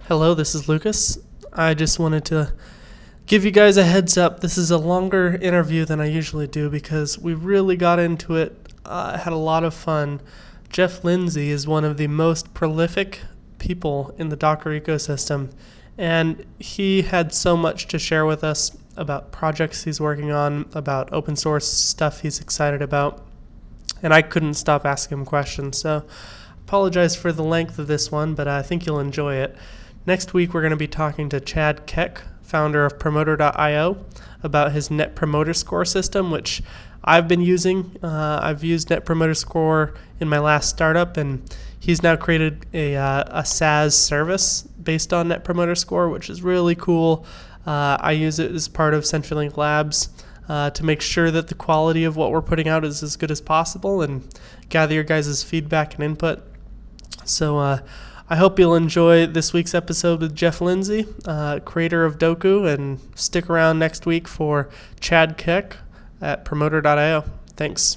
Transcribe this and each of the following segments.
Hello, this is Lucas. I just wanted to give you guys a heads up. This is a longer interview than I usually do because we really got into it, had a lot of fun. Jeff Lindsay is one of the most prolific people in the Docker ecosystem, and he had so much to share with us about projects he's working on, about open source stuff he's excited about, and I couldn't stop asking him questions. So apologize for the length of this one, but I think you'll enjoy it. Next week, we're going to be talking to Chad Keck, founder of Promoter.io, about his Net Promoter Score system, which I've been using. I've used Net Promoter Score in my last startup, and he's now created a SaaS service based on Net Promoter Score, which is really cool. I use it as part of CenturyLink Labs to make sure that the quality of what we're putting out is as good as possible and gather your guys' feedback and input. So I hope you'll enjoy this week's episode with Jeff Lindsay, creator of Doku, and stick around next week for Chad Keck at Promoter.io. Thanks.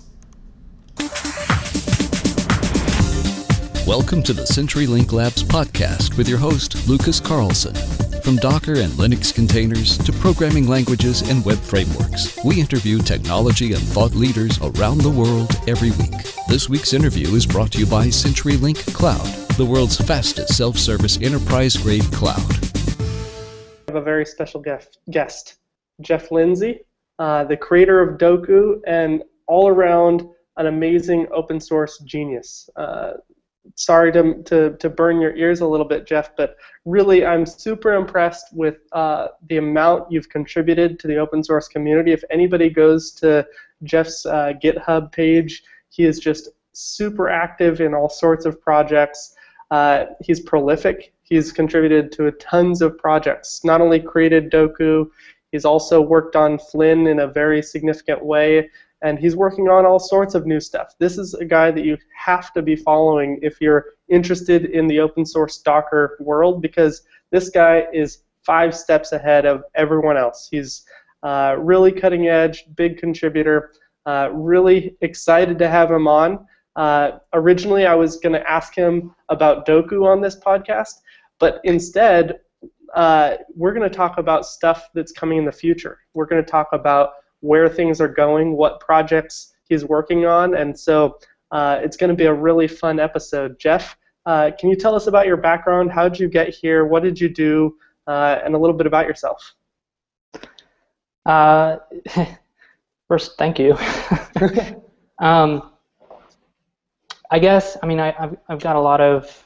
Welcome to the CenturyLink Labs podcast with your host, Lucas Carlson. From Docker and Linux containers to programming languages and web frameworks, we interview technology and thought leaders around the world every week. This week's interview is brought to you by CenturyLink Cloud, the world's fastest self-service enterprise-grade cloud. I have a very special guest, Jeff Lindsay, the creator of Doku and all around an amazing open source genius. Sorry to burn your ears a little bit, Jeff, but really I'm super impressed with the amount you've contributed to the open source community. If anybody goes to Jeff's GitHub page, he is just super active in all sorts of projects. He's prolific. He's contributed to tons of projects. Not only created Doku, he's also worked on Flynn in a very significant way, and he's working on all sorts of new stuff. This is a guy that you have to be following if you're interested in the open source Docker world, because this guy is 5 steps ahead of everyone else. He's really cutting edge, big contributor, really excited to have him on. Originally, I was going to ask him about Doku on this podcast, but instead, we're going to talk about stuff that's coming in the future. We're going to talk about where things are going, what projects he's working on, and so it's going to be a really fun episode. Jeff, can you tell us about your background? How did you get here? What did you do? And a little bit about yourself. First, thank you. I guess, I've got a lot of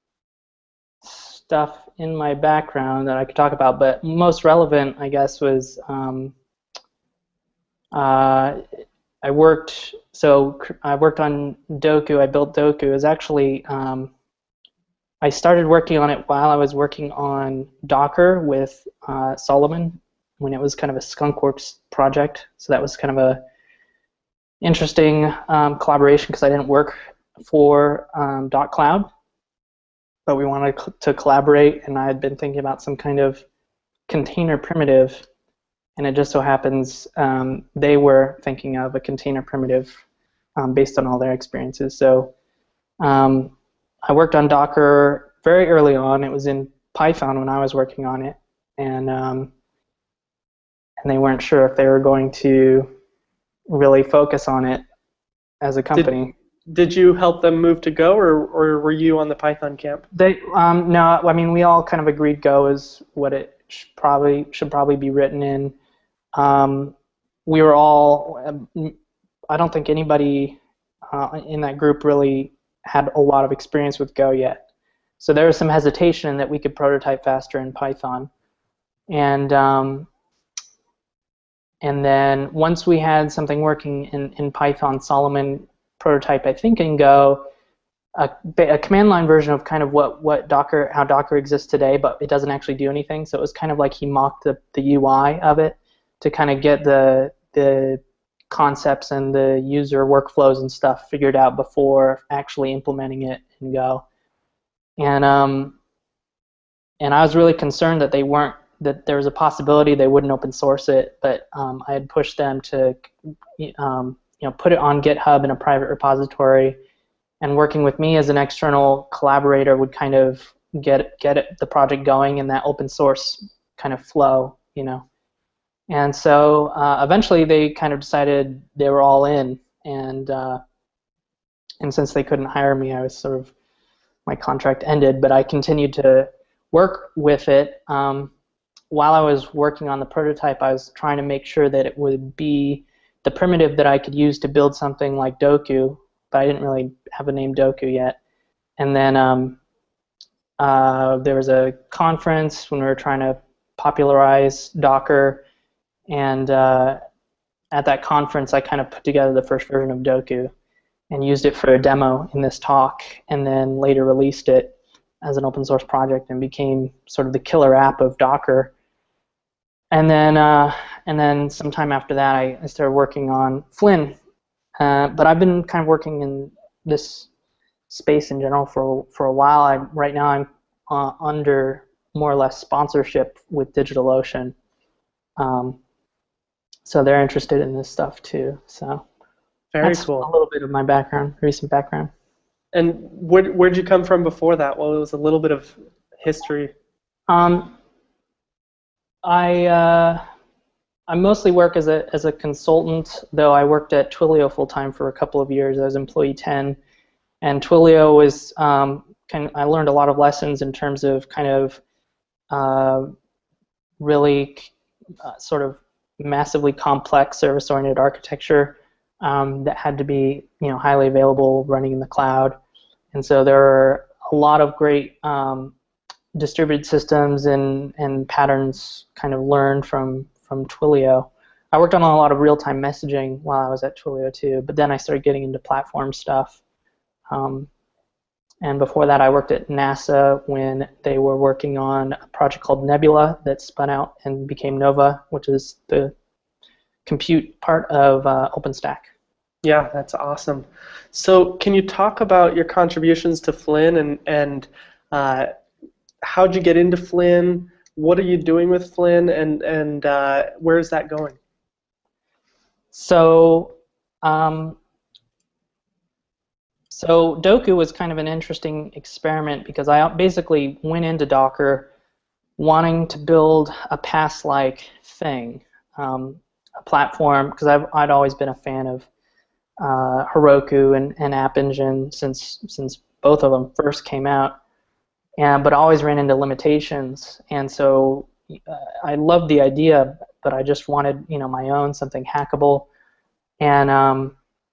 stuff in my background that I could talk about, but most relevant, I guess, was I worked on Doku. I built Doku. It was actually, I started working on it while I was working on Docker with Solomon when it was kind of a skunkworks project. So that was kind of a interesting collaboration because I didn't work for .cloud, but we wanted to collaborate, and I had been thinking about some kind of container primitive, and it just so happens they were thinking of a container primitive based on all their experiences. So I worked on Docker very early on. It was in Python when I was working on it, and they weren't sure if they were going to really focus on it as a company. Did you help them move to Go, or were you on the Python camp? No, we all kind of agreed Go is what it should probably be written in. We were all, I don't think anybody in that group really had a lot of experience with Go yet. So there was some hesitation that we could prototype faster in Python. And then once we had something working in Python, Solomon prototype, I think in Go, a command line version of kind of how Docker exists today, but it doesn't actually do anything. So it was kind of like he mocked the UI of it to kind of get the concepts and the user workflows and stuff figured out before actually implementing it in Go. And I was really concerned that that there was a possibility they wouldn't open source it, but I had pushed them to put it on GitHub in a private repository, and working with me as an external collaborator would kind of the project going in that open source kind of flow, you know. And so eventually they kind of decided they were all in, and since they couldn't hire me, I was sort of, my contract ended, but I continued to work with it. While I was working on the prototype, I was trying to make sure that it would be the primitive that I could use to build something like Doku, but I didn't really have a name Doku yet. And then there was a conference when we were trying to popularize Docker, and at that conference I kind of put together the first version of Doku and used it for a demo in this talk, and then later released it as an open source project and became sort of the killer app of Docker. And then sometime after that, I started working on Flynn. But I've been kind of working in this space in general for a while. Right now I'm under more or less sponsorship with DigitalOcean. So they're interested in this stuff too. So that's cool. A little bit of my background, recent background. And where'd you come from before that? Well, it was a little bit of history. I mostly work as a consultant, though I worked at Twilio full time for a couple of years. I was employee 10, and Twilio was I learned a lot of lessons in terms of kind of really sort of massively complex service-oriented architecture that had to be, you know, highly available, running in the cloud. And so there are a lot of great distributed systems and patterns kind of learned from Twilio. I worked on a lot of real-time messaging while I was at Twilio too, but then I started getting into platform stuff. And before that I worked at NASA when they were working on a project called Nebula that spun out and became Nova, which is the compute part of OpenStack. Yeah, that's awesome. So can you talk about your contributions to Flynn and how'd you get into Flynn? What are you doing with Flynn, and where is that going? So Doku was kind of an interesting experiment because I basically went into Docker wanting to build a PaaS-like thing, a platform, because I'd always been a fan of Heroku and App Engine since both of them first came out, but always ran into limitations. And so I loved the idea, but I just wanted, you know, my own, something hackable, and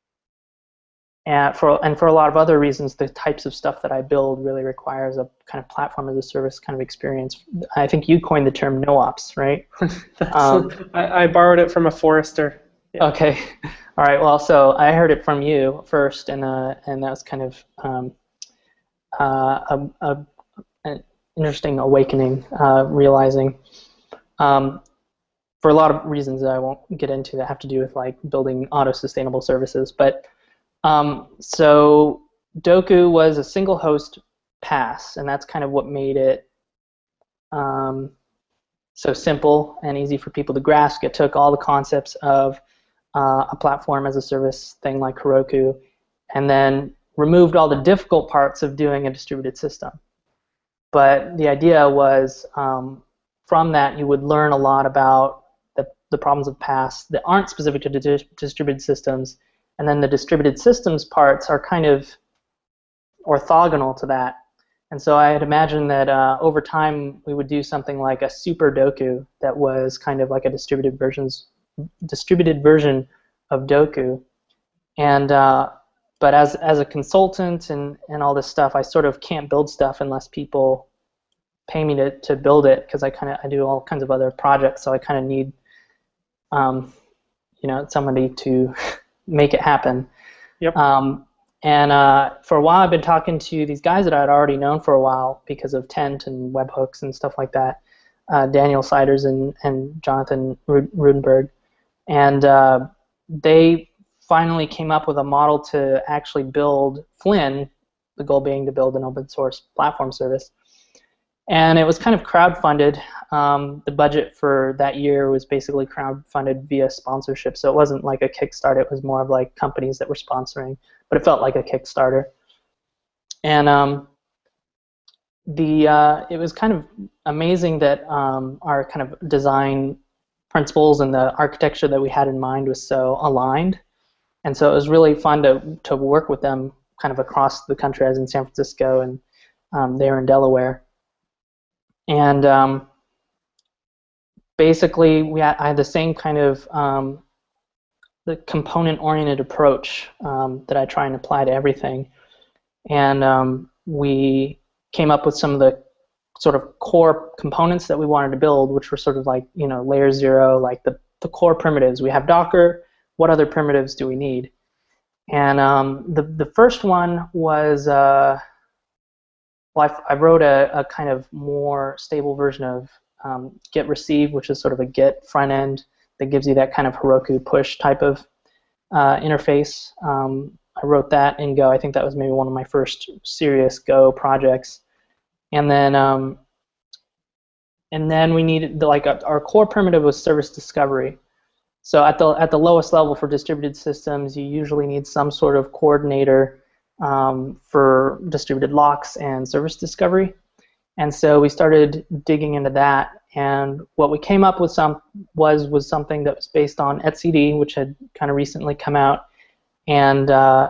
for a lot of other reasons, the types of stuff that I build really requires a kind of platform as a service kind of experience. I think you coined the term NoOps, right? I borrowed it from a Forrester. Yeah. Okay, all right. Well, so I heard it from you first, and that was kind of an interesting awakening, realizing for a lot of reasons that I won't get into that have to do with like building auto-sustainable services, but. So Doku was a single host PaaS, and that's kind of what made it so simple and easy for people to grasp. It took all the concepts of a platform as a service thing like Heroku, and then removed all the difficult parts of doing a distributed system. But the idea was from that you would learn a lot about the problems of PaaS that aren't specific to distributed systems. And then the distributed systems parts are kind of orthogonal to that. And so I had imagined that over time we would do something like a super Doku that was kind of like a distributed version of Doku. And but as a consultant and all this stuff, I sort of can't build stuff unless people pay me to build it, because I do all kinds of other projects. So I kind of need you know, somebody to make it happen. Yep. And for a while I've been talking to these guys that I'd already known for a while because of Tent and webhooks and stuff like that, Daniel Siders and Jonathan Rudenberg, and they finally came up with a model to actually build Flynn, the goal being to build an open source platform service. And it was kind of crowdfunded. The budget for that year was basically crowdfunded via sponsorship, so it wasn't like a Kickstarter. It was more of like companies that were sponsoring, but it felt like a Kickstarter. And it was kind of amazing that our kind of design principles and the architecture that we had in mind was so aligned, and so it was really fun to work with them kind of across the country. I was in San Francisco and they were in Delaware, and basically I had the same kind of the component-oriented approach that I try and apply to everything, and we came up with some of the sort of core components that we wanted to build, which were sort of like, layer zero, like the core primitives. We have Docker. What other primitives do we need? And the first one was, I wrote a kind of more stable version of Git receive, which is sort of a Git front end that gives you that kind of Heroku push type of interface. I wrote that in Go. I think that was maybe one of my first serious Go projects. And then we needed our core primitive was service discovery. So at the lowest level for distributed systems, you usually need some sort of coordinator for distributed locks and service discovery. And so we started digging into that, and what we came up with was something that was based on etcd, which had kind of recently come out, and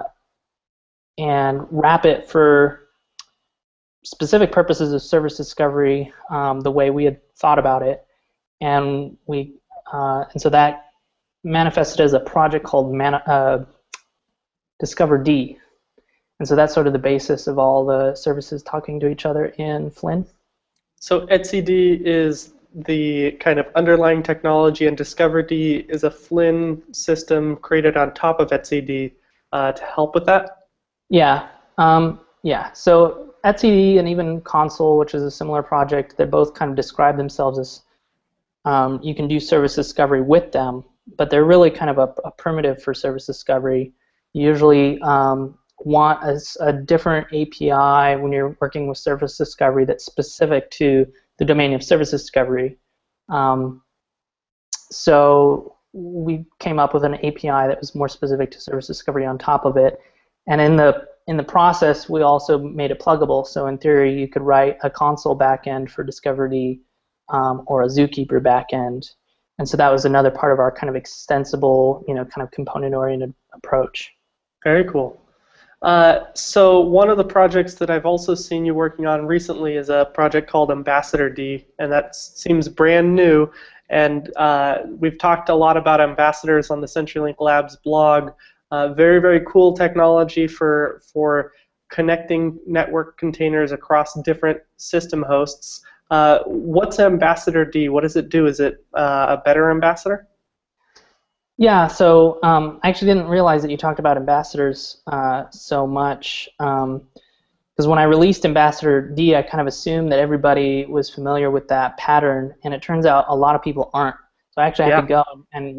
wrap it for specific purposes of service discovery the way we had thought about it, and so that manifested as a project called Discover-D. And so that's sort of the basis of all the services talking to each other in Flynn. So etcd is the kind of underlying technology, and Discover-D is a Flynn system created on top of etcd to help with that? Yeah. So etcd and even Consul, which is a similar project, they both kind of describe themselves as you can do service discovery with them, but they're really kind of a primitive for service discovery. You usually want a different API when you're working with service discovery that's specific to the domain of service discovery. So we came up with an API that was more specific to service discovery on top of it, and in the process we also made it pluggable. So in theory you could write a Consul backend for Discover-D or a Zookeeper backend, and so that was another part of our kind of extensible, kind of component-oriented approach. Very cool. So one of the projects that I've also seen you working on recently is a project called Ambassador-D, and that seems brand new. And we've talked a lot about ambassadors on the CenturyLink Labs blog. Very, very cool technology for connecting network containers across different system hosts. What's Ambassador-D? What does it do? Is it a better ambassador? Yeah, so I actually didn't realize that you talked about ambassadors so much, because when I released Ambassador-D, I kind of assumed that everybody was familiar with that pattern, and it turns out a lot of people aren't. So I actually have to go and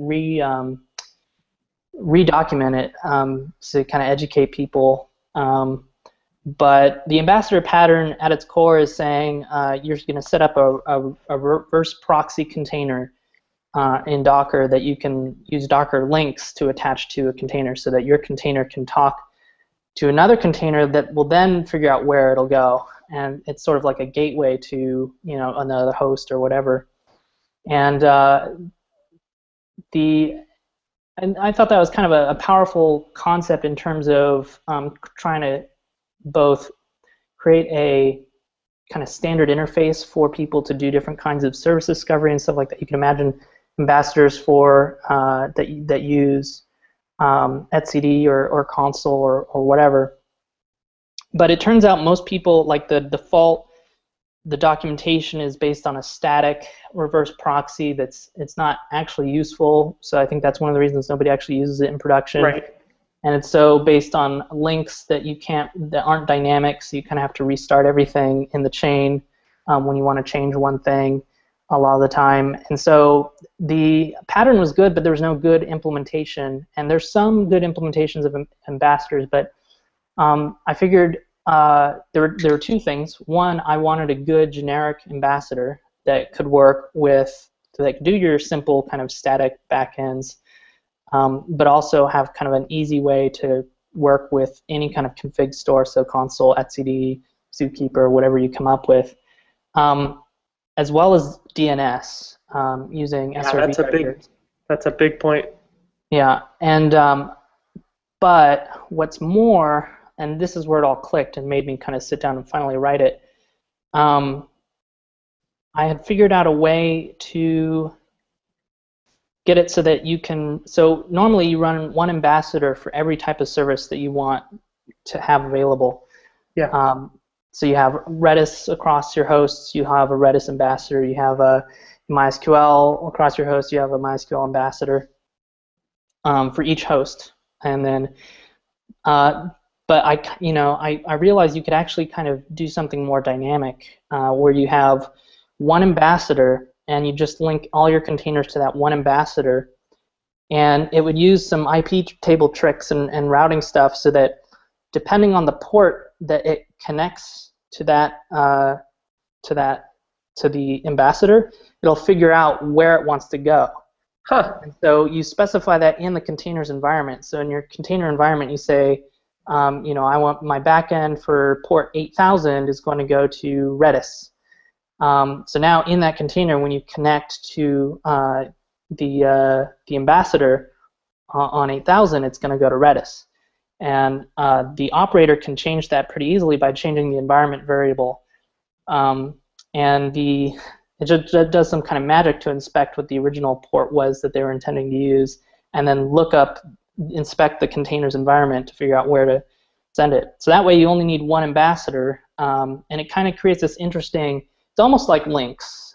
redocument it to kind of educate people. But the ambassador pattern at its core is saying you're going to set up a reverse proxy container in Docker that you can use Docker links to attach to a container, so that your container can talk to another container that will then figure out where it'll go, and it's sort of like a gateway to another host or whatever. And I thought that was kind of a powerful concept in terms of trying to both create a kind of standard interface for people to do different kinds of service discovery and stuff like that. You can imagine ambassadors for that use etcd or Consul or whatever. But it turns out most people, like the default, the documentation is based on a static reverse proxy it's not actually useful. So I think that's one of the reasons nobody actually uses it in production. Right. And it's so based on links that that aren't dynamic, so you kind of have to restart everything in the chain when you want to change one thing a lot of the time. And so the pattern was good, but there was no good implementation. And there's some good implementations of ambassadors, but I figured there were two things. One, I wanted a good generic ambassador that could work that could do your simple kind of static backends, but also have kind of an easy way to work with any kind of config store, so Consul, etcd, Zookeeper, whatever you come up with, as well as DNS using SRV vectors. That's a big point. Yeah, and but what's more, and this is where it all clicked and made me kind of sit down and finally write it. I had figured out a way to get it so that you can. So normally you run one ambassador for every type of service that you want to have available. Yeah. So you have Redis across your hosts. You have a Redis ambassador. You have a MySQL across your host. You have a MySQL ambassador for each host. And then, but I realized you could actually kind of do something more dynamic, where you have one ambassador and you just link all your containers to that one ambassador, and it would use some IP table tricks and routing stuff so that depending on the port that it connects to the ambassador, it'll figure out where it wants to go. Huh. And so you specify that in the container's environment. So in your container environment, you say, I want my backend for port 8000 is going to go to Redis. So now in that container, when you connect to the ambassador on 8000, it's going to go to Redis. And the operator can change that pretty easily by changing the environment variable. It just does some kind of magic to inspect what the original port was that they were intending to use, and then inspect the container's environment to figure out where to send it. So that way you only need one ambassador, and it kind of creates this interesting, it's almost like links,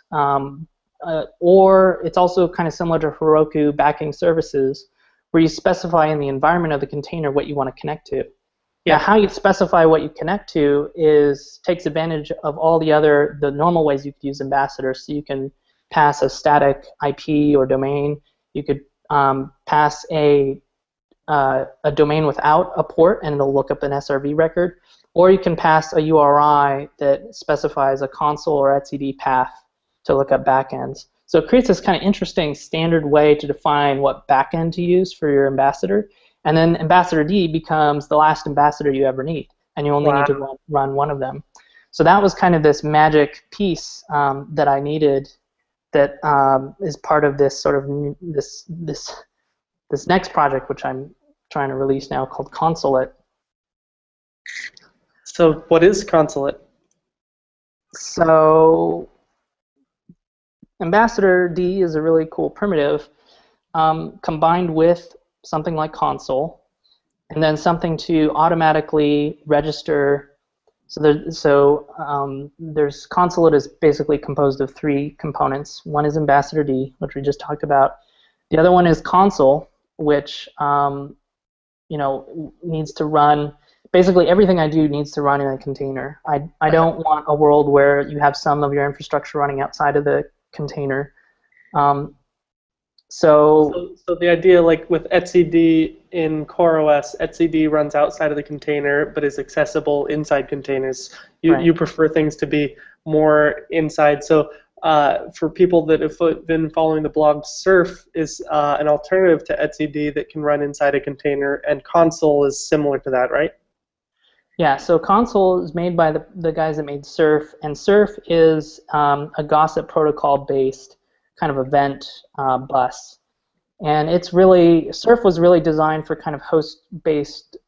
or it's also kind of similar to Heroku backing services, where you specify in the environment of the container what you want to connect to. Yeah, how you specify what you connect to takes advantage of all the normal ways you could use ambassadors. So you can pass a static IP or domain. You could pass a domain without a port, and it'll look up an SRV record. Or you can pass a URI that specifies a console or etcd path to look up backends. So it creates this kind of interesting standard way to define what backend to use for your ambassador. And then Ambassador D becomes the last ambassador you ever need, and you only need to run one of them. So that was kind of this magic piece that I needed, that is part of this sort of this next project, which I'm trying to release now, called Consulate. So what is Consulate? So Ambassador D is a really cool primitive combined with something like console, and then something to automatically register. So there's Consulate is basically composed of three components. One is Ambassador D, which we just talked about. The other one is console, which needs to run. Basically, everything I do needs to run in a container. I don't want a world where you have some of your infrastructure running outside of the container. So the idea, like with etcd in CoreOS, etcd runs outside of the container but is accessible inside containers. You prefer things to be more inside. So for people that have been following the blog, Surf is an alternative to etcd that can run inside a container, and Console is similar to that, right? Yeah, so Console is made by the guys that made Surf, and Surf is a Gossip protocol-based kind of event bus. And it's really, Surf was really designed for kind of host-based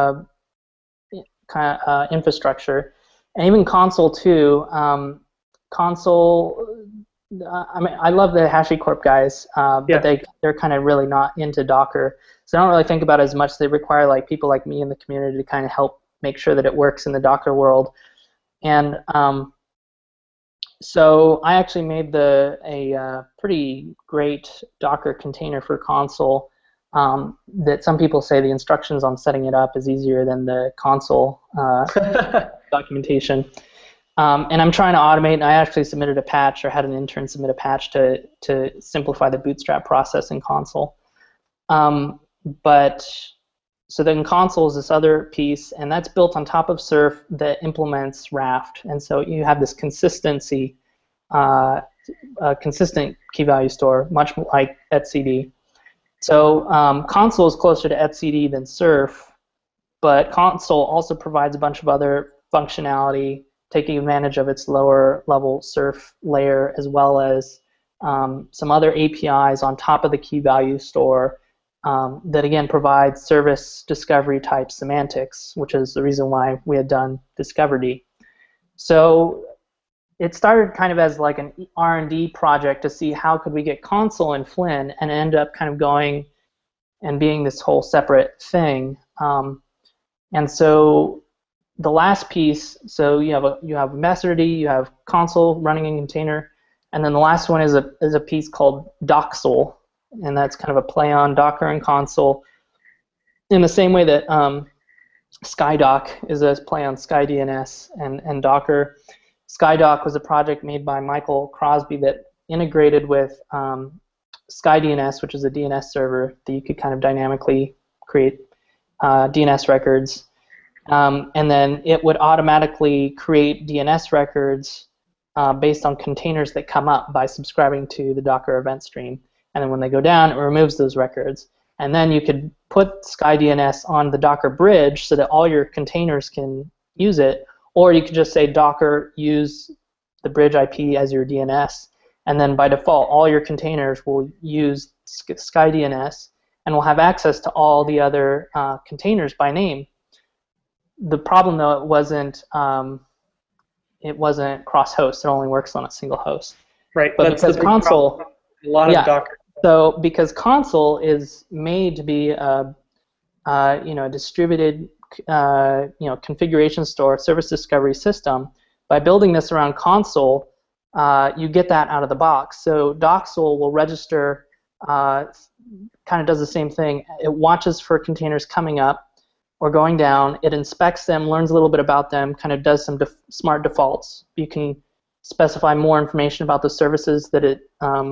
infrastructure. And even Console too. Console, I love the HashiCorp guys, but they're kind of really not into Docker. So I don't really think about it as much. They require like people like me in the community to kind of help make sure that it works in the Docker world. And so I actually made a pretty great Docker container for Console that some people say the instructions on setting it up is easier than the console documentation. And I'm trying to automate, and I actually submitted a patch, or had an intern submit a patch to simplify the bootstrap process in Console. So then Console is this other piece, and that's built on top of Surf that implements Raft. And so you have this consistency, consistent key value store, much like etcd. So Console is closer to etcd than Surf, but Console also provides a bunch of other functionality, taking advantage of its lower level surf layer, as well as some other APIs on top of the key value store that again provide service discovery type semantics, which is the reason why we had done Discovery. So it started kind of as like an R&D project to see how could we get Consul in Flynn, and it ended up kind of going and being this whole separate thing. And so the last piece, so you have Messrd, you have Consul running in container, and then the last one is a piece called Doxul, and that's kind of a play on Docker and Consul, in the same way that SkyDoc is a play on SkyDNS and Docker. SkyDoc was a project made by Michael Crosby that integrated with SkyDNS, which is a DNS server that you could kind of dynamically create DNS records. And then it would automatically create DNS records based on containers that come up by subscribing to the Docker event stream. And then when they go down, it removes those records. And then you could put SkyDNS on the Docker bridge so that all your containers can use it, or you could just say Docker use the bridge IP as your DNS, and then by default all your containers will use SkyDNS and will have access to all the other containers by name. The problem though, it wasn't cross-host. It only works on a single host. Right. But That's because the big Consul, problem. A lot of Docker. So because Consul is made to be a distributed configuration store, service discovery system, by building this around Consul, you get that out of the box. So Doxul will register, kind of does the same thing. It watches for containers coming up or going down. It inspects them, learns a little bit about them, kind of does some smart defaults. You can specify more information about the services that it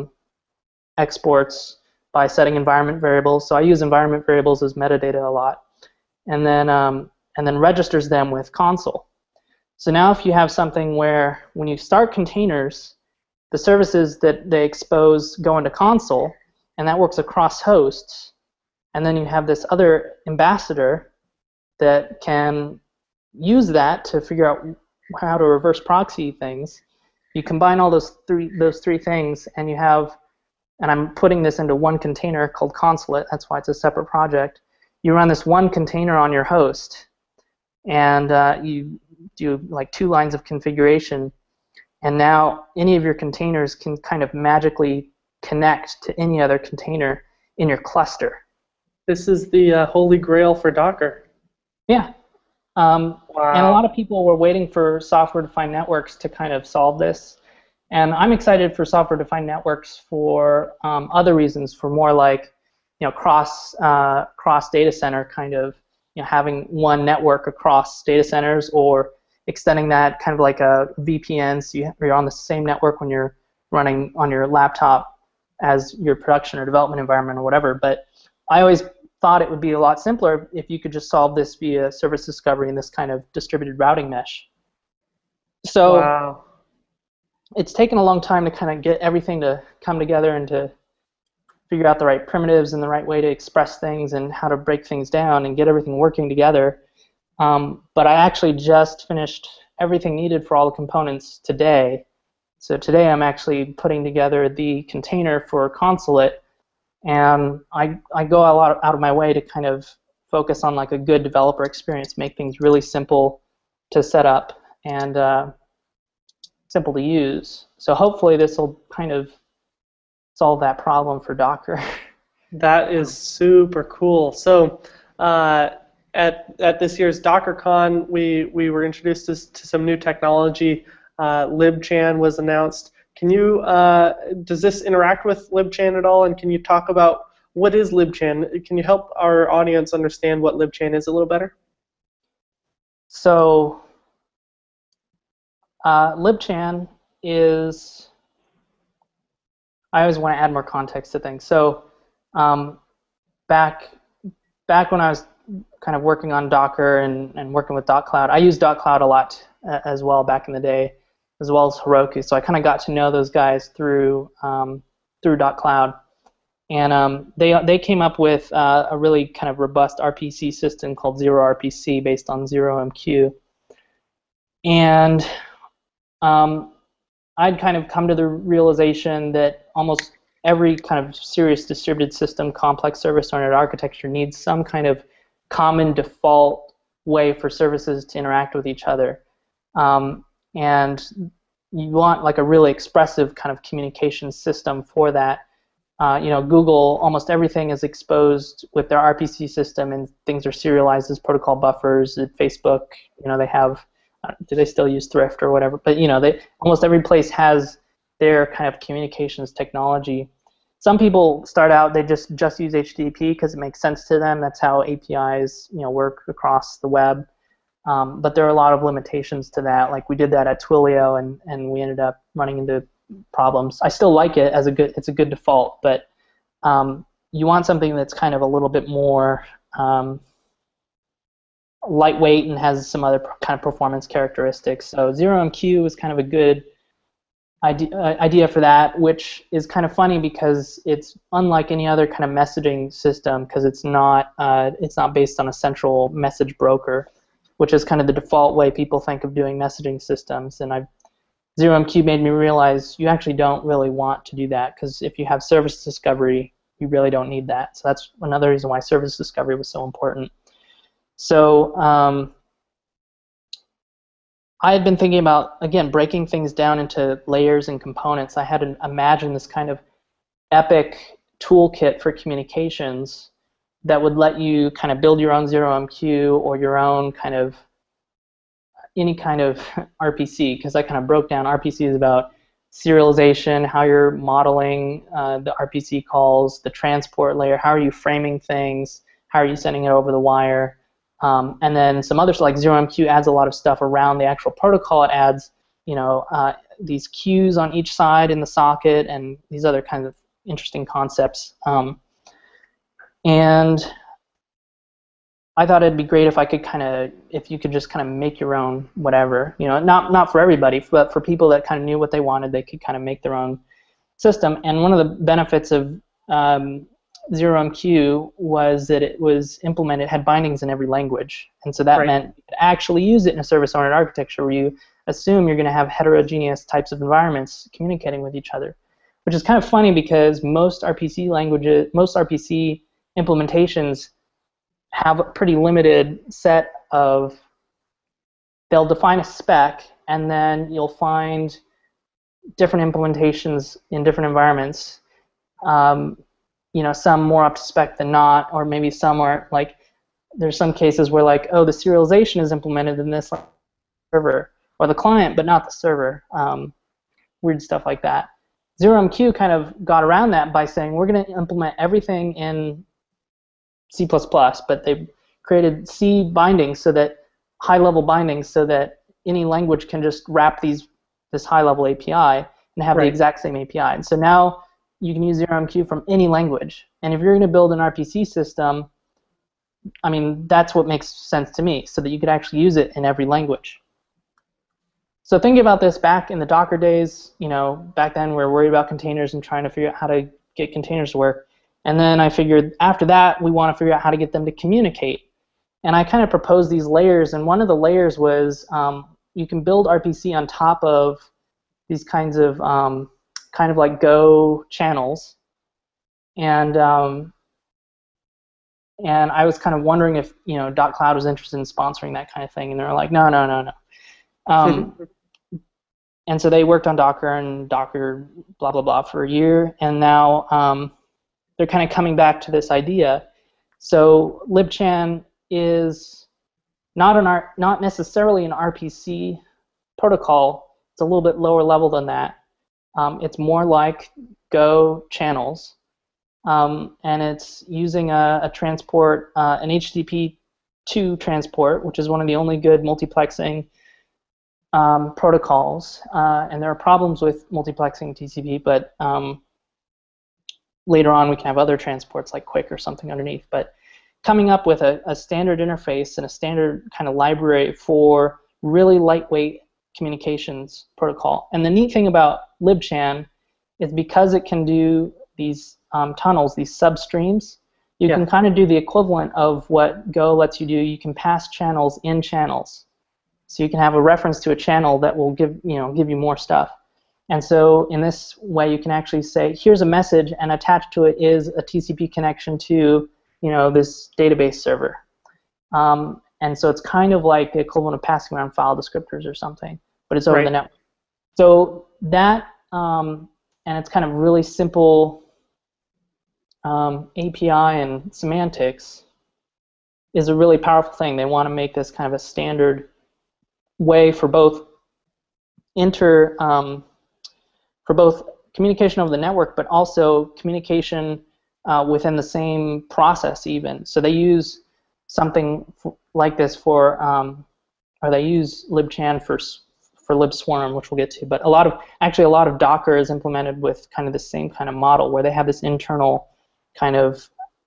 exports by setting environment variables. So I use environment variables as metadata a lot, and then registers them with Consul. So now if you have something where when you start containers, the services that they expose go into Consul, and that works across hosts, and then you have this other ambassador that can use that to figure out how to reverse proxy things. You combine all those three things, and you have, and I'm putting this into one container called Consulate, that's why it's a separate project. You run this one container on your host, and you do like 2 lines of configuration, and now any of your containers can kind of magically connect to any other container in your cluster. This is the holy grail for Docker. Yeah. Wow. And a lot of people were waiting for software-defined networks to kind of solve this. And I'm excited for software-defined networks for other reasons, for more like cross data center kind of, having one network across data centers, or extending that kind of like a VPN, so you're on the same network when you're running on your laptop as your production or development environment or whatever. But I always thought it would be a lot simpler if you could just solve this via service discovery and this kind of distributed routing mesh. So wow. It's taken a long time to kind of get everything to come together and to figure out the right primitives and the right way to express things and how to break things down and get everything working together. But I actually just finished everything needed for all the components today. So today I'm actually putting together the container for Consulate, and I go a lot out of my way to kind of focus on like a good developer experience, make things really simple to set up and simple to use. So hopefully this will kind of solve that problem for Docker. That is super cool. So at this year's DockerCon, we were introduced to some new technology. LibChan was announced. Can you does this interact with LibChan at all? And can you talk about what is LibChan? Can you help our audience understand what LibChan is a little better? So LibChan is, I always want to add more context to things. So back when I was kind of working on Docker and working with dotCloud, I used dotCloud a lot as well back in the day, as well as Heroku. So I kind of got to know those guys through dotCloud. And they came up with a really kind of robust RPC system called ZeroRPC based on ZeroMQ. And I'd kind of come to the realization that almost every kind of serious distributed system, complex service-oriented architecture needs some kind of common default way for services to interact with each other. And you want like a really expressive kind of communication system for that. Google, almost everything is exposed with their RPC system, and things are serialized as protocol buffers. At Facebook, they have, do they still use Thrift or whatever? But almost every place has their kind of communications technology. Some people start out, they just use HTTP because it makes sense to them. That's how APIs work across the web. But there are a lot of limitations to that. Like we did that at Twilio, and we ended up running into problems. I still like it as it's a good default, but you want something that's kind of a little bit more lightweight and has some other kind of performance characteristics. So ZeroMQ is kind of a good idea for that, which is kind of funny because it's unlike any other kind of messaging system because it's not based on a central message broker, which is kind of the default way people think of doing messaging systems. And ZeroMQ made me realize you actually don't really want to do that, because if you have service discovery, you really don't need that. So that's another reason why service discovery was so important. So I had been thinking about, again, breaking things down into layers and components. I had imagined this kind of epic toolkit for communications that would let you kind of build your own ZeroMQ or your own kind of any kind of RPC, because I kind of broke down RPC is about serialization, how you're modeling the RPC calls, the transport layer, how are you framing things, how are you sending it over the wire, and then some others like ZeroMQ adds a lot of stuff around the actual protocol. It adds these queues on each side in the socket and these other kinds of interesting concepts. And I thought it'd be great if you could just kind of make your own whatever, not for everybody, but for people that kind of knew what they wanted, they could kind of make their own system. And one of the benefits of ZeroMQ was that it was implemented, had bindings in every language, and so that meant you could actually use it in a service-oriented architecture where you assume you're going to have heterogeneous types of environments communicating with each other, which is kind of funny because most RPC implementations have a pretty limited set of, they'll define a spec and then you'll find different implementations in different environments, some more up to spec than not, or maybe some are like, there's some cases where like, oh, the serialization is implemented in this server, or the client but not the server, weird stuff like that. ZeroMQ kind of got around that by saying we're going to implement everything in C++, but they created C bindings, so that high-level bindings, so that any language can just wrap this high-level API and have the exact same API. And so now you can use ZeroMQ from any language. And if you're going to build an RPC system, I mean, that's what makes sense to me, so that you could actually use it in every language. So thinking about this back in the Docker days, back then we were worried about containers and trying to figure out how to get containers to work. And then I figured after that, we want to figure out how to get them to communicate. And I kind of proposed these layers, and one of the layers was you can build RPC on top of these kinds of kind of like Go channels. And I was kind of wondering if .cloud was interested in sponsoring that kind of thing, and they were like, no. And so they worked on Docker and Docker blah blah blah for a year, and now they're kind of coming back to this idea. So libchan is not necessarily an RPC protocol. It's a little bit lower level than that. It's more like Go channels, and it's using a transport, an HTTP2 transport, which is one of the only good multiplexing protocols. And there are problems with multiplexing TCP, but later on we can have other transports like QUIC or something underneath. But coming up with a standard interface and a standard kind of library for really lightweight communications protocol. And the neat thing about libchan is because it can do these tunnels, these substreams, you can kind of do the equivalent of what Go lets you do. You can pass channels in channels. So you can have a reference to a channel that will give you more stuff. And so in this way, you can actually say, here's a message, and attached to it is a TCP connection to this database server. And so it's kind of like the equivalent of passing around file descriptors or something, but it's over the network. So that, and it's kind of really simple API and semantics is a really powerful thing. They want to make this kind of a standard way for both communication over the network, but also communication within the same process even. So they use something like this or they use libchan for libswarm, which we'll get to. But a lot of Docker is implemented with kind of the same kind of model where they have this internal kind of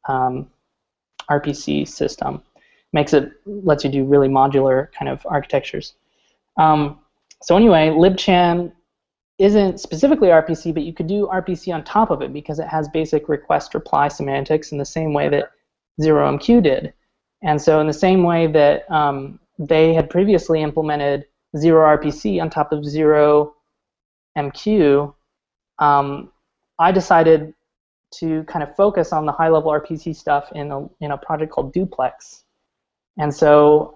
RPC system. Lets you do really modular kind of architectures. So anyway, libchan isn't specifically RPC, but you could do RPC on top of it because it has basic request-reply semantics in the same way that ZeroMQ did. And so in the same way that they had previously implemented ZeroRPC on top of ZeroMQ, I decided to kind of focus on the high-level RPC stuff in a project called Duplex. And so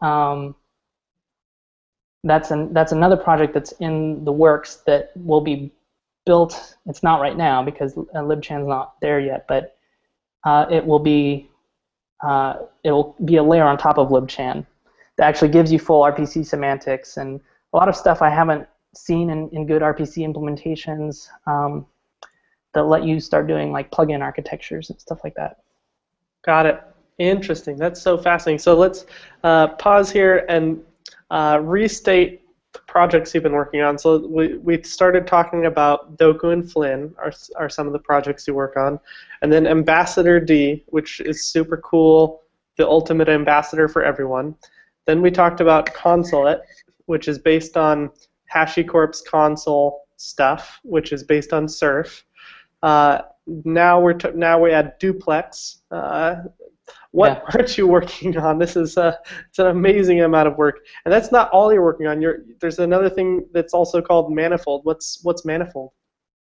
that's another project that's in the works that will be built. It's not right now because libchan's not there yet, but it will be a layer on top of libchan that actually gives you full RPC semantics and a lot of stuff I haven't seen in good RPC implementations that let you start doing like plugin architectures and stuff like that. Got it. Interesting. That's so fascinating. So let's pause here and restate the projects you've been working on. So we started talking about Doku and Flynn are some of the projects you work on, and then Ambassador D, which is super cool, the ultimate ambassador for everyone. Then we talked about Consulate, which is based on HashiCorp's console stuff, which is based on Surf. Now we add Duplex. What aren't you working on? This is it's an amazing amount of work, and that's not all you're working on. There's another thing that's also called Manifold. What's Manifold?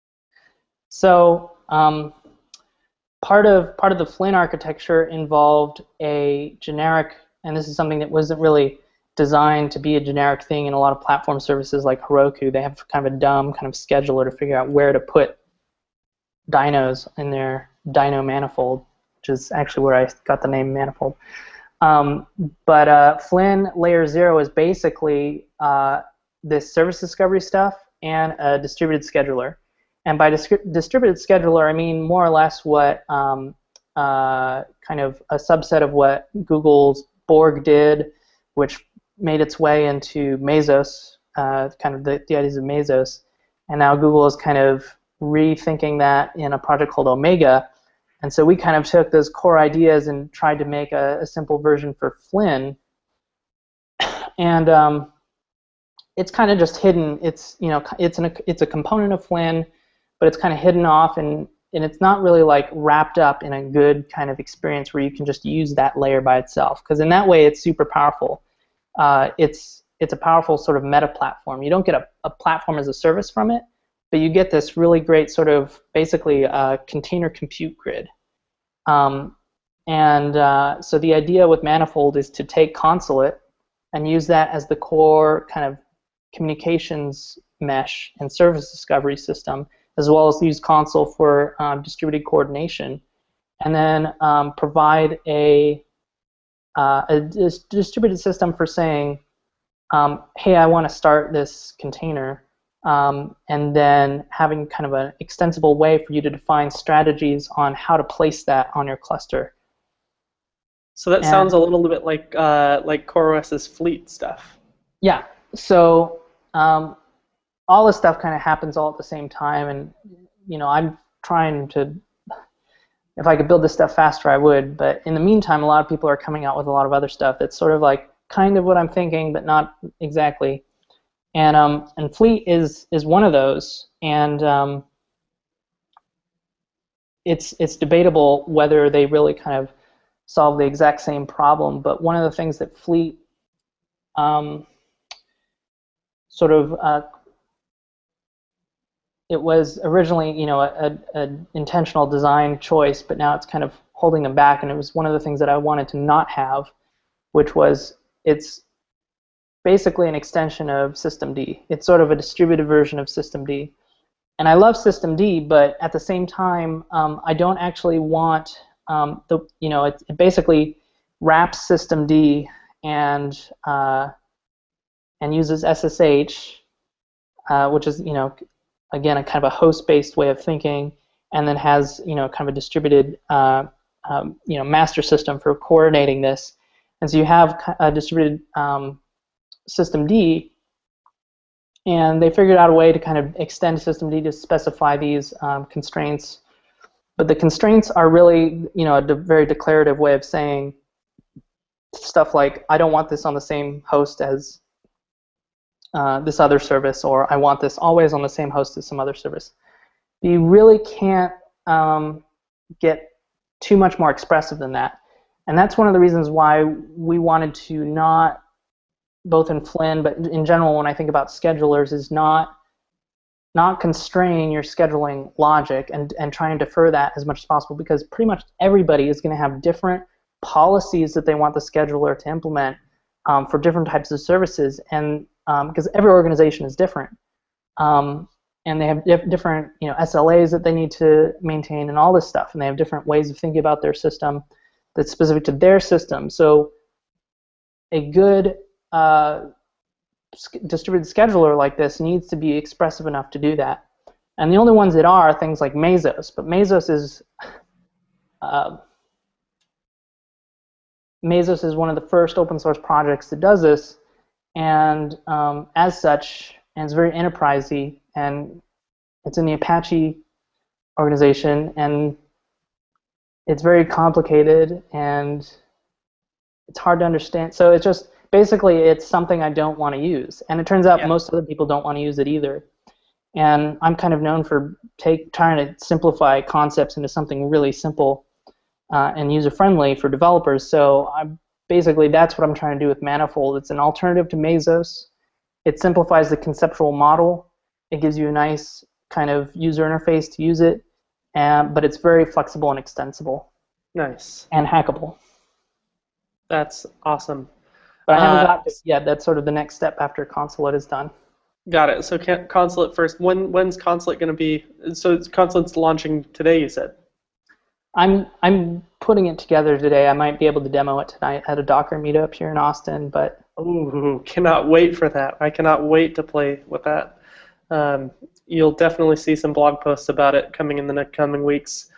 So part of the Flynn architecture involved a generic, and this is something that wasn't really designed to be a generic thing in a lot of platform services like Heroku. They have kind of a dumb kind of scheduler to figure out where to put dynos in their dyno manifold, which is actually where I got the name Manifold. But Flynn Layer 0 is basically this service discovery stuff and a distributed scheduler. And by distributed scheduler, I mean more or less what kind of a subset of what Google's Borg did, which made its way into Mesos, kind of the ideas of Mesos. And now Google is kind of rethinking that in a project called Omega. And so we kind of took those core ideas and tried to make a simple version for Flynn. And it's kind of just hidden. It's it's a component of Flynn, but it's kind of hidden off, and it's not really like wrapped up in a good kind of experience where you can just use that layer by itself. Because in that way, it's super powerful. It's a powerful sort of meta platform. You don't get a platform as a service from it, but you get this really great sort of basically container compute grid. So the idea with Manifold is to take Consulate and use that as the core kind of communications mesh and service discovery system, as well as use Consul for distributed coordination, and then provide a distributed system for saying, hey, I want to start this container, and then having kind of an extensible way for you to define strategies on how to place that on your cluster. So that sounds a little bit like CoreOS's Fleet stuff. Yeah. So all this stuff kind of happens all at the same time, and I'm trying to. If I could build this stuff faster, I would. But in the meantime, a lot of people are coming out with a lot of other stuff that's sort of like kind of what I'm thinking, but not exactly. And Fleet is one of those, and it's debatable whether they really kind of solve the exact same problem. But one of the things that Fleet sort of it was originally, an intentional design choice, but now it's kind of holding them back. And it was one of the things that I wanted to not have, which was it's basically an extension of systemd. It's sort of a distributed version of systemd. And I love systemd, but at the same time, I don't actually want it basically wraps systemd and uses SSH, which is again a kind of a host-based way of thinking, and then has kind of a distributed master system for coordinating this. And so you have a distributed systemd, and they figured out a way to kind of extend systemd to specify these constraints. But the constraints are really a very declarative way of saying stuff like, I don't want this on the same host as this other service, or I want this always on the same host as some other service. You really can't get too much more expressive than that. And that's one of the reasons why we wanted to not, both in Flynn, but in general when I think about schedulers, is not constrain your scheduling logic and try and defer that as much as possible, because pretty much everybody is going to have different policies that they want the scheduler to implement for different types of services, and because every organization is different, and they have different SLAs that they need to maintain and all this stuff, and they have different ways of thinking about their system that's specific to their system. So a good distributed scheduler like this needs to be expressive enough to do that. And the only ones that are things like Mesos, but Mesos is one of the first open source projects that does this, and as such, and it's very enterprisey, and it's in the Apache organization, and it's very complicated, and it's hard to understand. So it's just basically it's something I don't want to use, and it turns out most other people don't want to use it either. And I'm kind of known for trying to simplify concepts into something really simple and user-friendly for developers. So basically that's what I'm trying to do with Manifold. It's an alternative to Mesos. It simplifies the conceptual model. It gives you a nice kind of user interface to use it, but it's very flexible and extensible. Nice. And hackable. That's awesome. But I haven't got to it yet. That's sort of the next step after Consulate is done. Got it. So Consulate first. When's Consulate going to be? So Consulate's launching today, you said? I'm putting it together today. I might be able to demo it tonight at a Docker meetup here in Austin. But ooh, cannot wait for that. I cannot wait to play with that. You'll definitely see some blog posts about it coming in the coming weeks.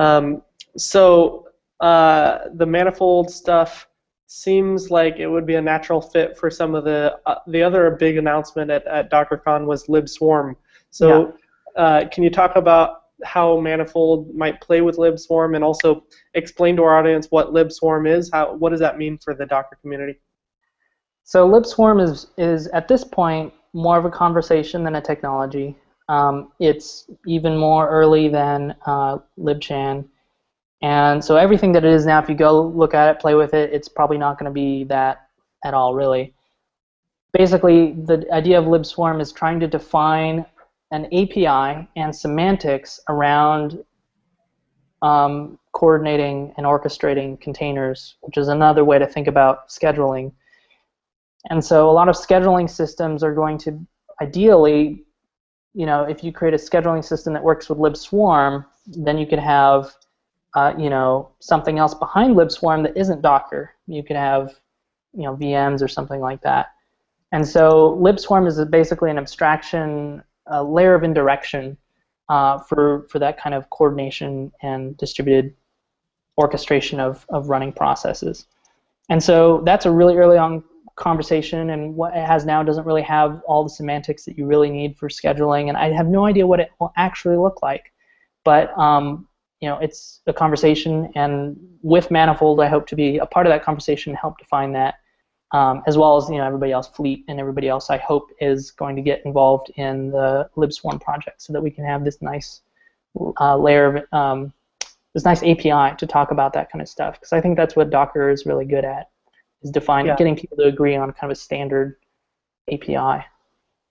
So the Manifold stuff seems like it would be a natural fit for some of the other big announcement at DockerCon was LibSwarm. So can you talk about how Manifold might play with LibSwarm, and also explain to our audience what LibSwarm is? What does that mean for the Docker community? So LibSwarm is at this point more of a conversation than a technology. It's even more early than LibChan. And so everything that it is now, if you go look at it, play with it, it's probably not going to be that at all, really. Basically, the idea of LibSwarm is trying to define an API and semantics around coordinating and orchestrating containers, which is another way to think about scheduling. And so a lot of scheduling systems are going to, ideally, if you create a scheduling system that works with LibSwarm, then you could have something else behind LibSwarm that isn't Docker. You could have VMs or something like that. And so LibSwarm is basically an abstraction, a layer of indirection for that kind of coordination and distributed orchestration of running processes. And so that's a really early on conversation, and what it has now doesn't really have all the semantics that you really need for scheduling, and I have no idea what it will actually look like. But it's a conversation, and with Manifold, I hope to be a part of that conversation and help define that, as well as everybody else, Fleet, and everybody else I hope is going to get involved in the LibSwarm project, so that we can have this nice layer of this nice API to talk about that kind of stuff. Because I think that's what Docker is really good at, is defining, getting people to agree on kind of a standard API.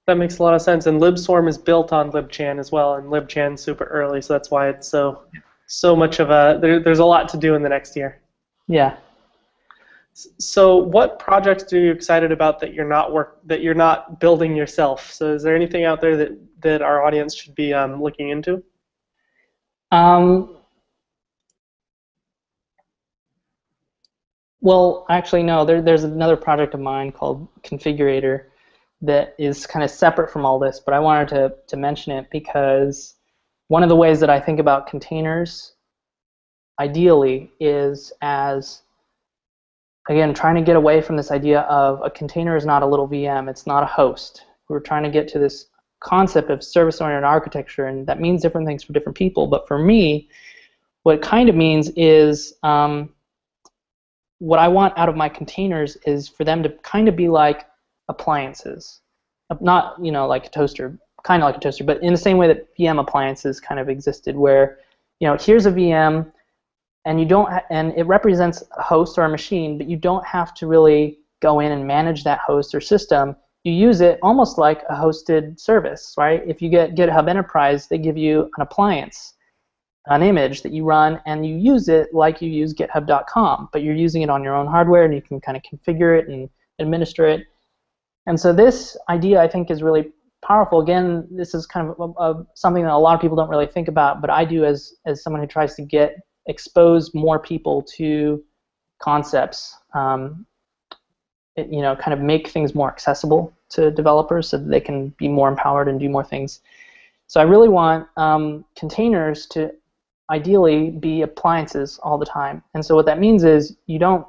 That makes a lot of sense. And LibSwarm is built on libchan as well, and libchan's super early, so that's why it's so much of there's a lot to do in the next year. Yeah. So what projects are you excited about that you're not building yourself? So is there anything out there that our audience should be looking into? Well, actually, no. There's another project of mine called Configurator that is kind of separate from all this, but I wanted to mention it because one of the ways that I think about containers, ideally, is as, again, trying to get away from this idea of a container is not a little VM, it's not a host. We're trying to get to this concept of service-oriented architecture, and that means different things for different people. But for me, what it kind of means is what I want out of my containers is for them to kind of be like appliances. Not, like a toaster, kind of like a toaster, but in the same way that VM appliances kind of existed, where, here's a VM, and and it represents a host or a machine, but you don't have to really go in and manage that host or system. You use it almost like a hosted service, right? If you get GitHub Enterprise, they give you an appliance, an image that you run, and you use it like you use GitHub.com, but you're using it on your own hardware, and you can kind of configure it and administer it. And so this idea, I think, is really powerful. Again, this is kind of something that a lot of people don't really think about, but I do as someone who tries to expose more people to concepts, kind of make things more accessible to developers so that they can be more empowered and do more things. So I really want containers to ideally be appliances all the time. And so what that means is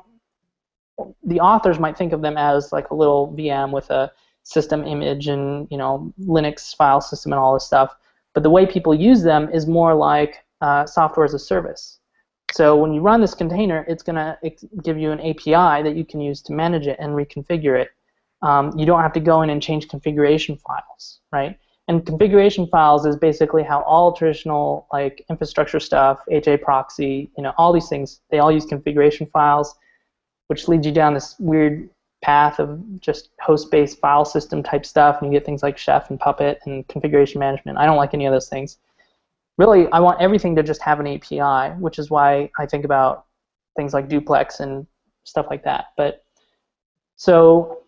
the authors might think of them as like a little VM with a system image and Linux file system and all this stuff. But the way people use them is more like software as a service. So when you run this container, it's going to give you an API that you can use to manage it and reconfigure it. You don't have to go in and change configuration files, right? And configuration files is basically how all traditional like infrastructure stuff, HA proxy, all these things, they all use configuration files, which leads you down this weird path of just host-based file system type stuff, and you get things like Chef and Puppet and configuration management. I don't like any of those things. Really, I want everything to just have an API, which is why I think about things like Duplex and stuff like that. But so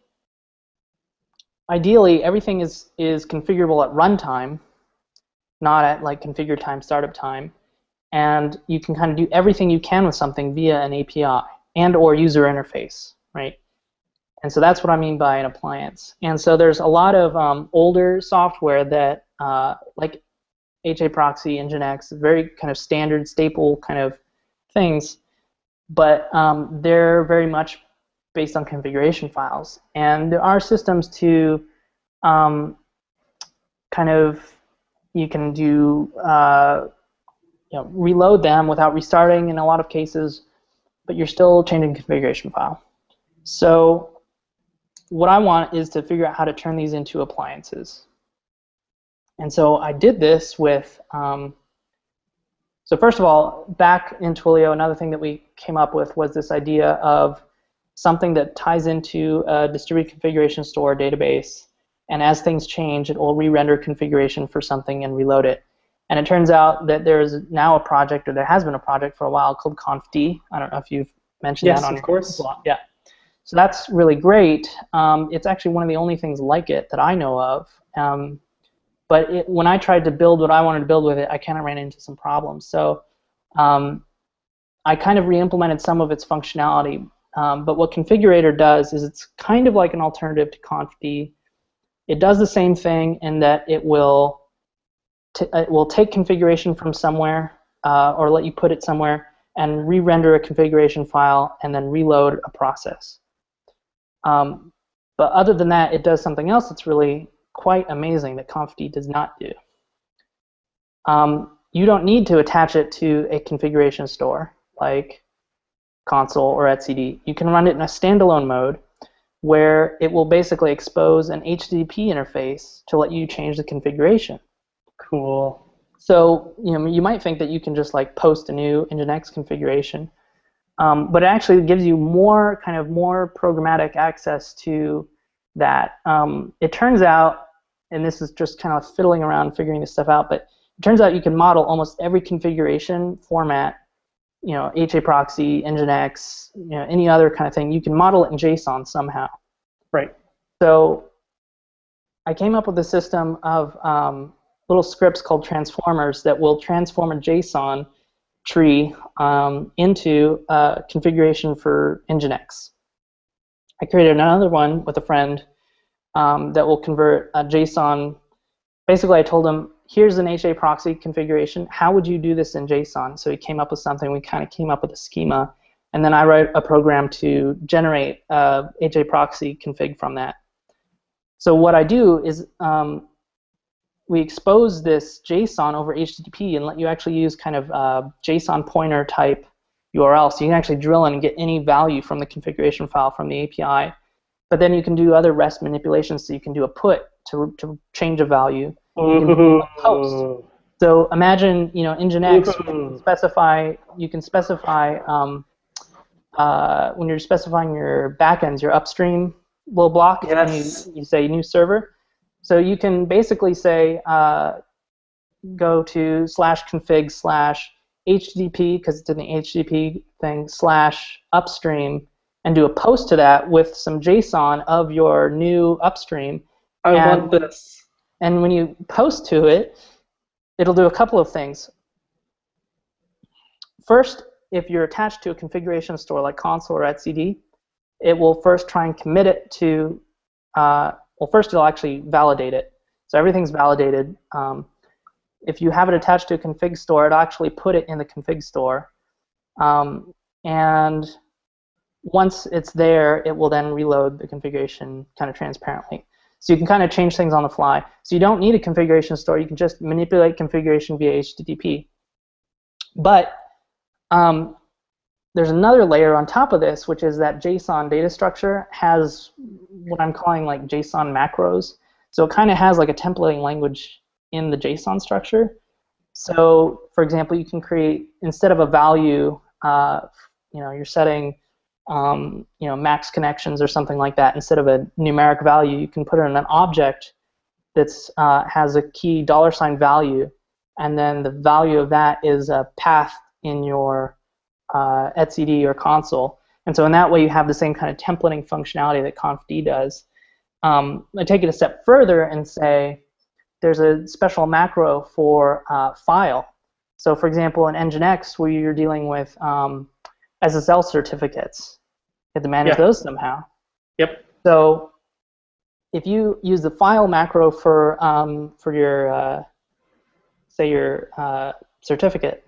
ideally, everything is configurable at runtime, not at like configure time, startup time, and you can kind of do everything you can with something via an API and or user interface, right? And so that's what I mean by an appliance. And so there's a lot of older software that, like HA proxy, Nginx, very kind of standard, staple kind of things, but they're very much based on configuration files. And there are systems to kind of, you can do, reload them without restarting in a lot of cases, but you're still changing configuration file. So what I want is to figure out how to turn these into appliances. And so I did this with, so first of all, back in Twilio, another thing that we came up with was this idea of something that ties into a distributed configuration store database, and as things change, it will re-render configuration for something and reload it. And it turns out that there is now a project, or there has been a project for a while, called confd. I don't know if you've mentioned that on your blog. Yeah. So that's really great. It's actually one of the only things like it that I know of. But when I tried to build what I wanted to build with it, I kind of ran into some problems. So I kind of re-implemented some of its functionality. But what Configurator does is it's kind of like an alternative to confd. It does the same thing in that it will take configuration from somewhere or let you put it somewhere and re-render a configuration file and then reload a process. But other than that, it does something else that's really quite amazing that confd does not do. You don't need to attach it to a configuration store like Console or etcd. You can run it in a standalone mode where it will basically expose an HTTP interface to let you change the configuration. Cool. So you might think that you can just like post a new Nginx configuration, but it actually gives you more programmatic access to that. It turns out and this is just kind of fiddling around figuring this stuff out, but it turns out you can model almost every configuration format, HA proxy, Nginx, any other kind of thing. You can model it in JSON somehow. Right. So I came up with a system of little scripts called transformers that will transform a JSON tree into a configuration for Nginx. I created another one with a friend that will convert a JSON. Basically, I told him, here's an HA proxy configuration. How would you do this in JSON? So he came up with something. We kind of came up with a schema. And then I write a program to generate a HA proxy config from that. So what I do is we expose this JSON over HTTP and let you actually use kind of JSON pointer type URL. So you can actually drill in and get any value from the configuration file from the API. But then you can do other REST manipulations. So you can do a put to change a value. You can do a post. So imagine, Nginx, you can specify when you're specifying your backends, your upstream little block, yes. and you say new server. So you can basically say go to /config/HTTP, because it's in the HTTP thing, /upstream, and do a post to that with some JSON of your new upstream. I want this. And when you post to it, it'll do a couple of things. First, if you're attached to a configuration store like console or etcd, it will first try and commit it to, first it'll actually validate it. So everything's validated. If you have it attached to a config store, it'll actually put it in the config store. And once it's there, it will then reload the configuration kind of transparently. So you can kind of change things on the fly. So you don't need a configuration store. You can just manipulate configuration via HTTP. But there's another layer on top of this, which is that JSON data structure has what I'm calling like JSON macros. So it kind of has like a templating language in the JSON structure. So for example, you can create, instead of a value, you're setting max connections or something like that. Instead of a numeric value, you can put it in an object that's has a key $ value, and then the value of that is a path in your etcd or console. And so in that way, you have the same kind of templating functionality that confd does. I take it a step further and say there's a special macro for file. So for example, in Nginx, where you're dealing with SSL certificates, you have to manage those somehow. Yep. So if you use the file macro for your say your certificate,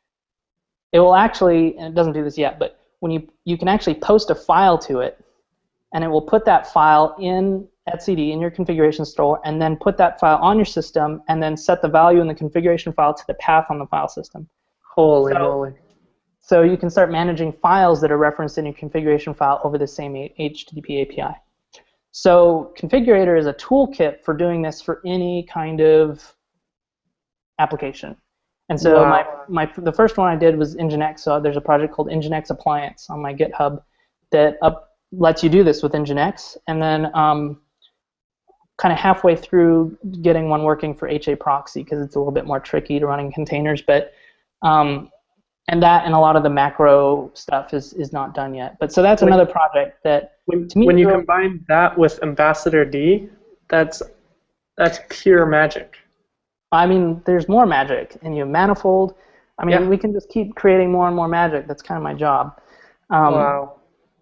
it will actually, and it doesn't do this yet, but when you can actually post a file to it, and it will put that file in etcd in your configuration store, and then put that file on your system, and then set the value in the configuration file to the path on the file system. Holy moly. So you can start managing files that are referenced in your configuration file over the same HTTP API. So Configurator is a toolkit for doing this for any kind of application. And so the first one I did was Nginx. So there's a project called Nginx Appliance on my GitHub that lets you do this with Nginx. And then kind of halfway through getting one working for HA proxy, because it's a little bit more tricky to run in containers. But and a lot of the macro stuff is not done yet. But so that's another project that, to me, when you combine that with Ambassador D, that's pure magic. I mean, there's more magic, and you have Manifold. I mean, we can just keep creating more and more magic. That's kind of my job. Wow.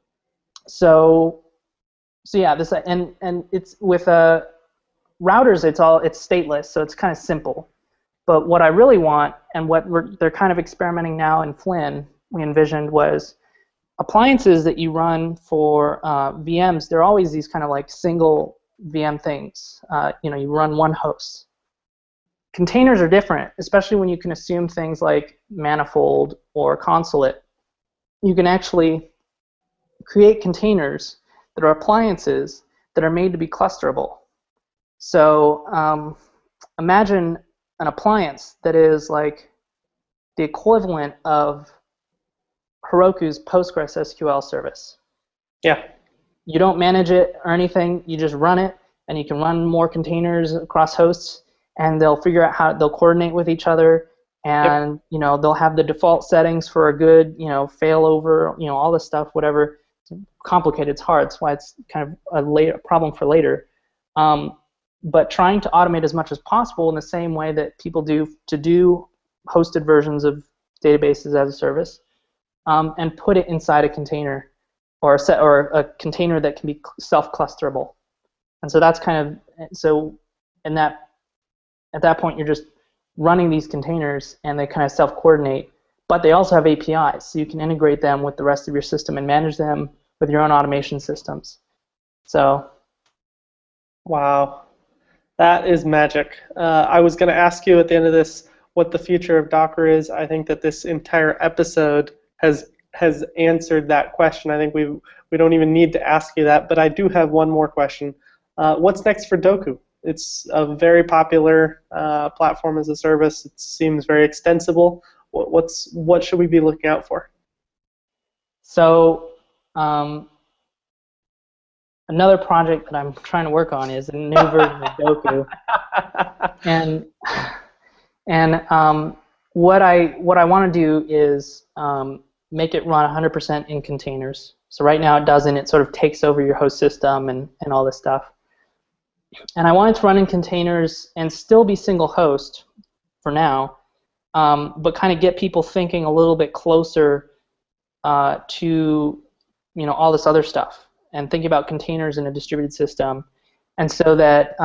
So yeah, this and it's with routers. It's stateless, so it's kind of simple. But what I really want, and what they're kind of experimenting now in Flynn, we envisioned, was appliances that you run for VMs. They're always these kind of like single VM things. You run one host. Containers are different, especially when you can assume things like Manifold or Consulate. You can actually create containers that are appliances that are made to be clusterable. So imagine an appliance that is like the equivalent of Heroku's Postgres SQL service. Yeah. You don't manage it or anything. You just run it, and you can run more containers across hosts, and they'll figure out how they'll coordinate with each other, and they'll have the default settings for a good failover, all this stuff, whatever. It's complicated, it's hard. That's why it's kind of a problem for later. But trying to automate as much as possible in the same way that people do to do hosted versions of databases as a service, and put it inside a container or a container that can be self-clusterable. And so that's kind of at that point you're just running these containers and they kind of self-coordinate, but they also have APIs, so you can integrate them with the rest of your system and manage them with your own automation systems. So, wow, that is magic. I was going to ask you at the end of this what the future of Docker is. I think that this entire episode has answered that question. I think we don't even need to ask you that, but I do have one more question. What's next for Doku? It's a very popular platform as a service. It seems very extensible. What should we be looking out for? So another project that I'm trying to work on is a new version of Doku, and what I want to do is make it run 100% in containers. So right now it doesn't. It sort of takes over your host system and all this stuff. And I want it to run in containers and still be single host for now, but kind of get people thinking a little bit closer to all this other stuff and thinking about containers in a distributed system, and so that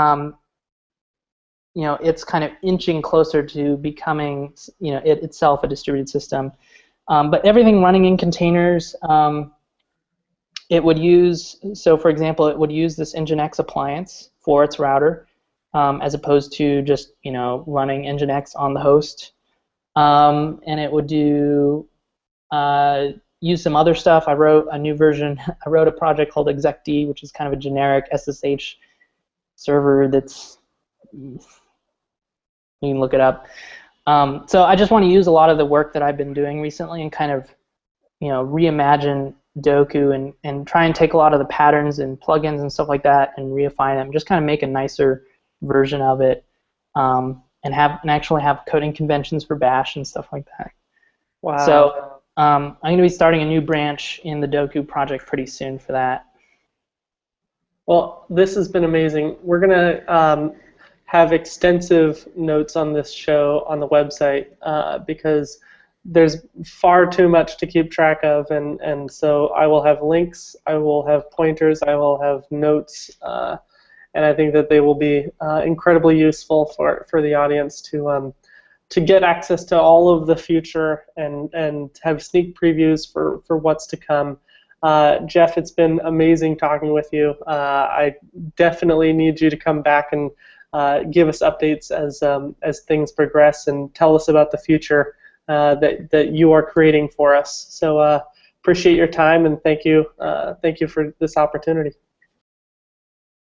it's kind of inching closer to becoming it itself a distributed system. But everything running in containers, it would use, so for example, it would use this Nginx appliance for its router, as opposed to just running Nginx on the host, and it would do use some other stuff. I wrote a new version. I wrote a project called execd, which is kind of a generic SSH server that's, you can look it up. So I just want to use a lot of the work that I've been doing recently and kind of reimagine Doku and try and take a lot of the patterns and plugins and stuff like that and reify them, just kind of make a nicer version of it, and actually have coding conventions for Bash and stuff like that. Wow. So I'm going to be starting a new branch in the Doku project pretty soon for that. Well, this has been amazing. We're going to have extensive notes on this show on the website because there's far too much to keep track of, and so I will have links, I will have pointers, I will have notes, and I think that they will be incredibly useful for the audience to get access to all of the future and have sneak previews for what's to come. Jeff, it's been amazing talking with you. I definitely need you to come back and give us updates as things progress and tell us about the future that you are creating for us. So appreciate your time and thank you for this opportunity.